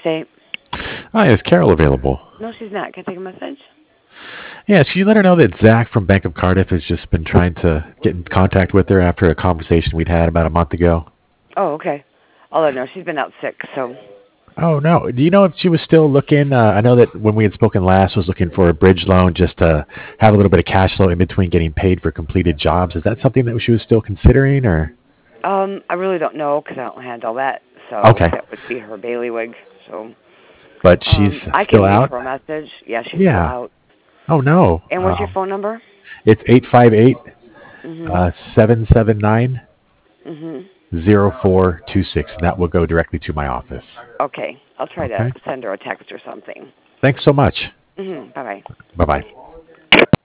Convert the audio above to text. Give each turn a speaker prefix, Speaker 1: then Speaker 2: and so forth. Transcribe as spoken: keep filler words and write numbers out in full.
Speaker 1: State.
Speaker 2: Hi, is Carol available?
Speaker 1: No, she's not. Can I take a message?
Speaker 2: Yeah, can you let her know that Zach from Bank of Cardiff has just been trying to get in contact with her after a conversation we'd had about a month ago?
Speaker 1: Oh, okay. I'll let her know. She's been out sick, so.
Speaker 2: Oh, no. Do you know if she was still looking? Uh, I know that when we had spoken last, was looking for a bridge loan just to have a little bit of cash flow in between getting paid for completed jobs. Is that something that she was still considering, or?
Speaker 1: Um, I really don't know because I don't handle that. So
Speaker 2: Okay.
Speaker 1: that would be her bailiwick. So,
Speaker 2: But she's
Speaker 1: um, I
Speaker 2: still
Speaker 1: can leave
Speaker 2: out?
Speaker 1: her a message. Yeah, she's still
Speaker 2: Yeah.
Speaker 1: out.
Speaker 2: Oh, no.
Speaker 1: And what's your
Speaker 2: Um,
Speaker 1: phone number?
Speaker 2: it's eight five eight,
Speaker 1: Mhm.
Speaker 2: uh, seven seven nine,
Speaker 1: Mhm.
Speaker 2: zero four two six. And that will go directly to my office.
Speaker 1: Okay. I'll try to
Speaker 2: Okay.
Speaker 1: send her a text or something.
Speaker 2: Thanks so much.
Speaker 1: Mhm. Bye bye.
Speaker 2: Bye bye.